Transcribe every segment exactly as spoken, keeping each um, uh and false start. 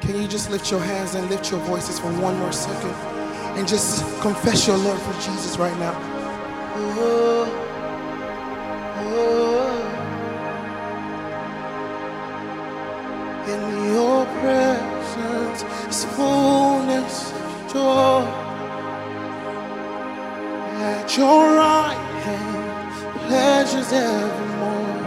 Can you just lift your hands and lift your voices for one more second and just confess your love for Jesus right now? Oh, oh. In your presence is fullness of joy. At your right hand, pleasures evermore.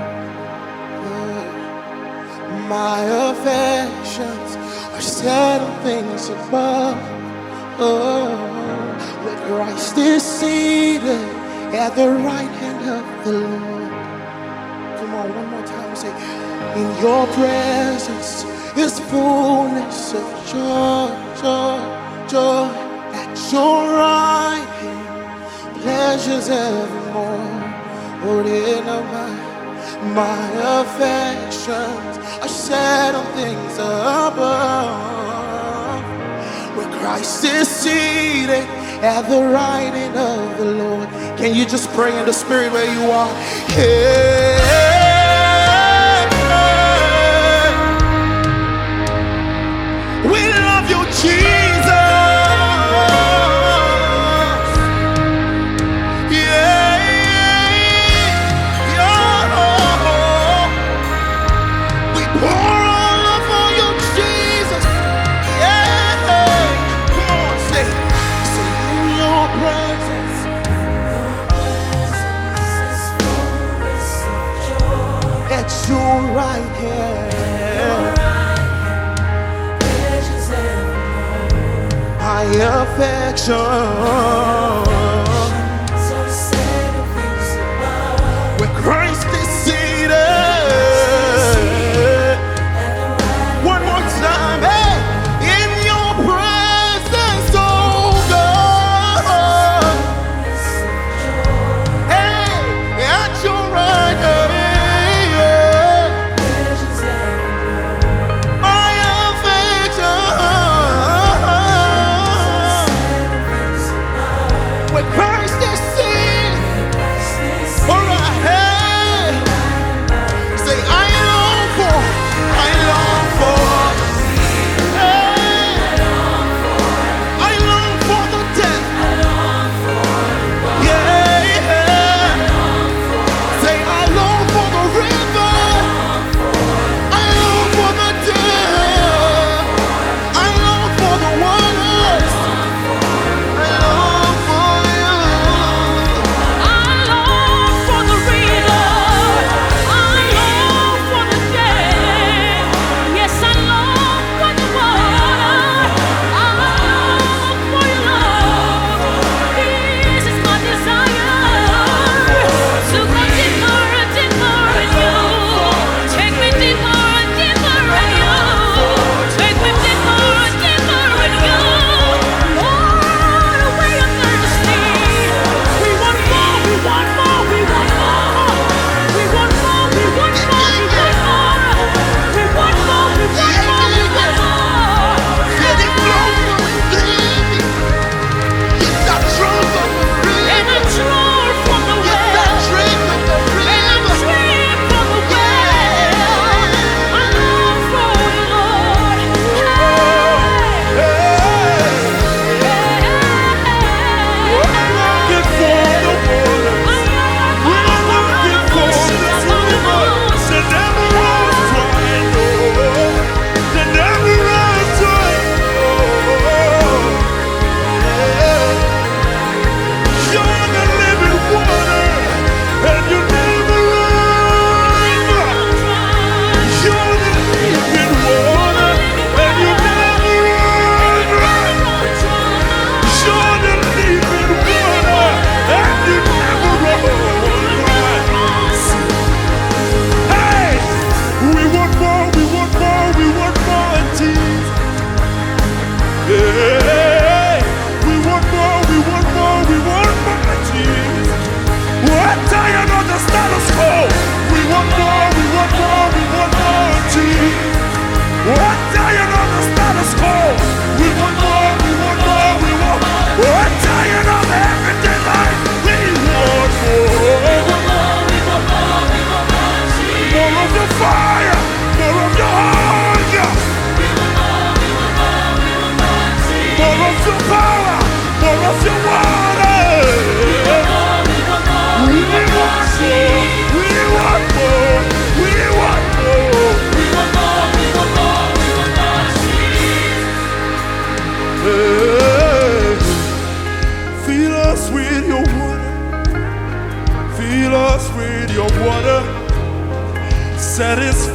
Oh, my affections are set on things above. Oh, where Christ is seated at the right hand of the Lord. Come on, one more time. Say, in your presence is fullness of joy, joy, joy. At your right hand, pleasures evermore. Oh, my, my affections are set on things above, where Christ is seated at the right hand of the Lord. Can you just pray in the spirit where you are? Hey. At your right hand, my affection, where Christ is seated. One more time, hey, in your presence, oh God. Hey, at your right hand.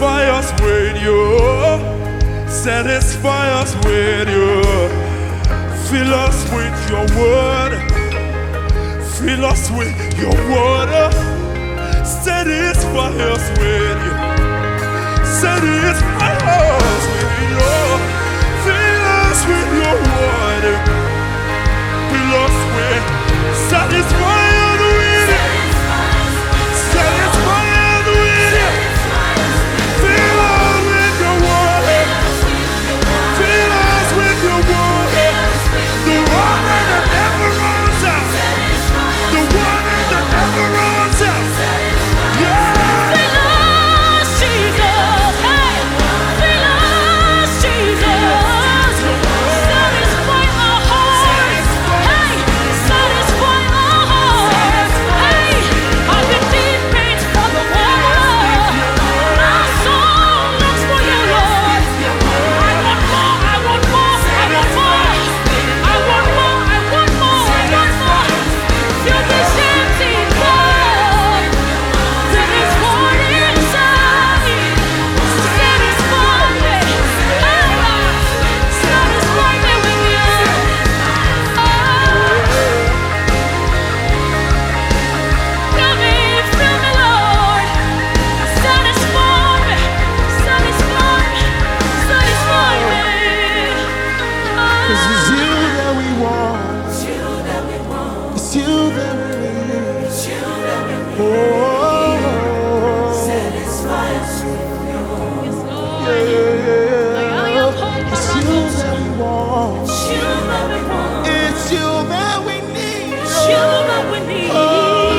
Satisfy us with you. Satisfy us with you. Fill us with your word. Fill us with your water. Satisfy us with you. Satisfy us with you. Fill us with your water. Fill us with. Satisfy us with it. Satisfy us with it. Fill us with your water. Fill us with your water. The water that never runs out. The water that never runs out. Yeah. Fill us, Jesus. Hey, fill us, Jesus. Satisfy our hearts. Hey, satisfy our hearts. Hey, I've been deep pains for the water. My soul longs for you, Lord. I want more. I want more. I want more. I want more. I want more. I want more. Fill this empty cup. Till it's poured inside. Satisfy me. Satisfy me with you. Oh, fill me, fill me, Lord. Satisfy me. Satisfy me. Satisfy me. Cause it's you that we want. It's you that we want. It's you that we need. It's you that we need. Oh, Satisfy us with you. Yes, Lord. yeah, Like I am hope it's for you others. that we want. It's you that we want. It's you that we need. It's you that we need. Oh,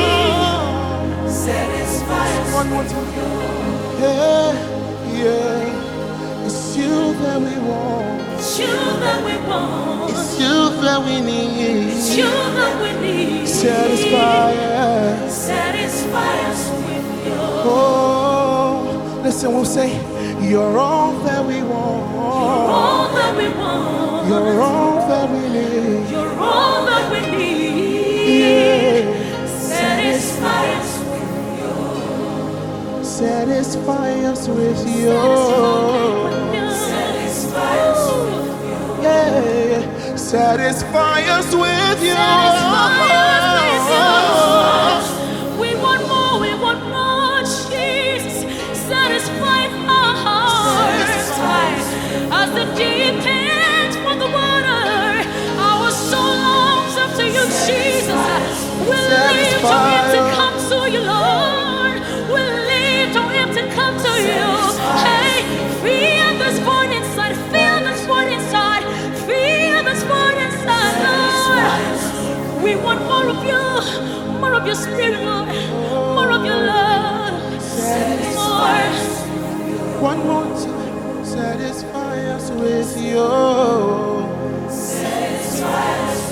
Satisfy us. one more time. Yeah, yeah. It's you that we want. It's you that we want. It's you that we need. It's you that we need. Satisfy us. Satisfy us with you. Oh, listen, we'll say, you're all that we want. All that we want. You're all that we need. You're all that we need. Yeah. Satisfy us with Satisfy us with you. you. Satisfy us with you. Yeah. Satisfy us with you. Satisfy us with you. We want more, we want more, Jesus. Satisfy our hearts. As the deep pants for the water, our soul longs after you, Jesus. We lift our him to come to you, Lord. We lift our him to come to you. Hey, feel this void inside, feel this void inside, feel this void inside, Lord. We want more of you, more of your spirit, Lord, more of your love. More. One more time. Satisfy us with you. Satisfy us